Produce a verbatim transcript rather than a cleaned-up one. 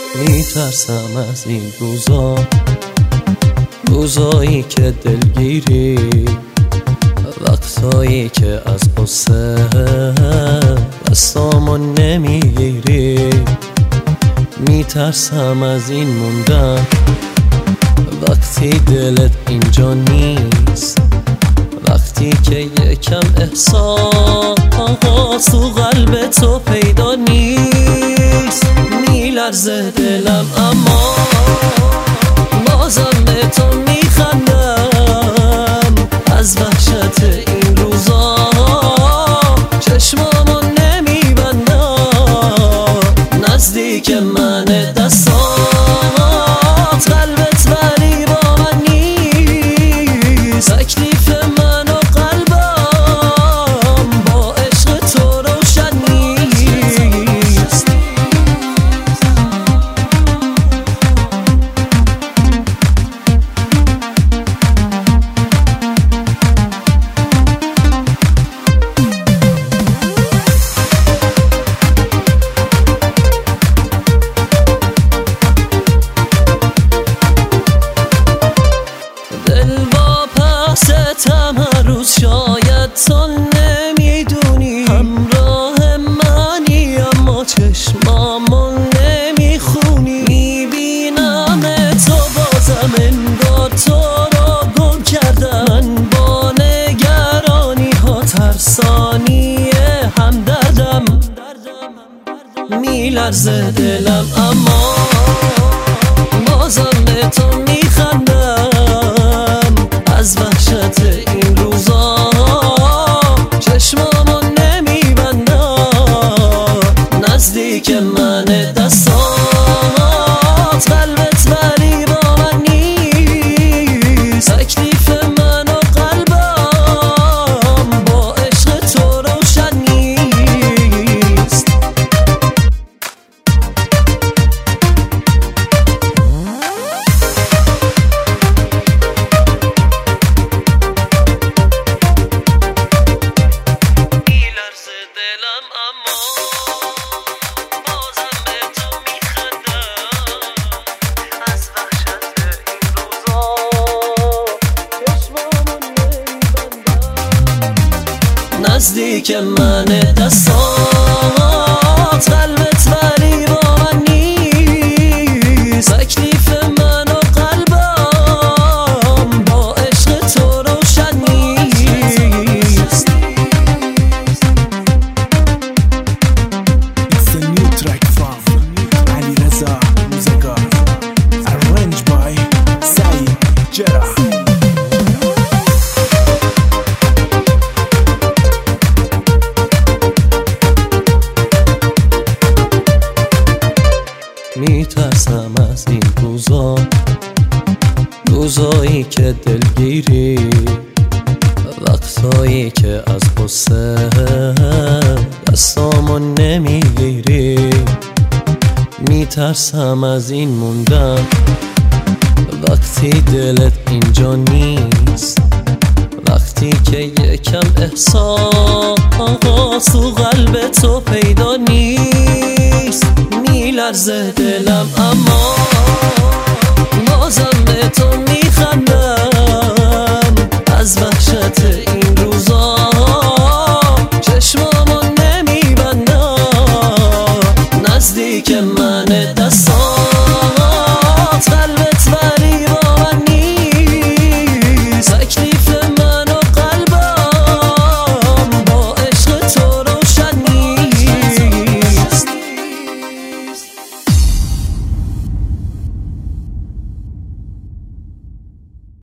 میترسم از این روزا، روزایی که دلگیری، وقتایی که از قصه دستامو نمیگیری. میترسم از این موندن وقتی دلت اینجا نیست، وقتی که یکم احساس تو قلب تو پیدا نیست. میلرزه دلم اما بازم به تو میخندم، از وحشت این روزا چشمامو نمیبندم. نزدیک من دستات قلبت ولی با من نیست، تکلیف من و قلبم با عشق تو روشن نیست. ستم هر روز شاید تو نمیدونی، همراه منی اما چشمامو نمیخونی. میبینم تو بازم انگار تو رو گم کردن، با نگرانی ها ترسانی همدردم. میلرزه دلم اما بازم به تو میخندم، از وحشت این روزا چشمامو نمیبندم. نزدیک من دستات قلبت ولی با من نیست، تکلیف من و قلبم با عشق تو روشن نیست. نزدیک من دستات قلبت ولی با من نیست، تکلیف من و قلبم با عشق تو روشن نیست. It's a new track from علیرضا موزگار, arranged by سعید جرح. میترسم از این روزا، روزایی که دلگیری، وقتایی که از قصه دستامو نمیگیری. میترسم از این موندن وقتی دلت اینجا نیست، وقتی که یکم احساس تو قلب تو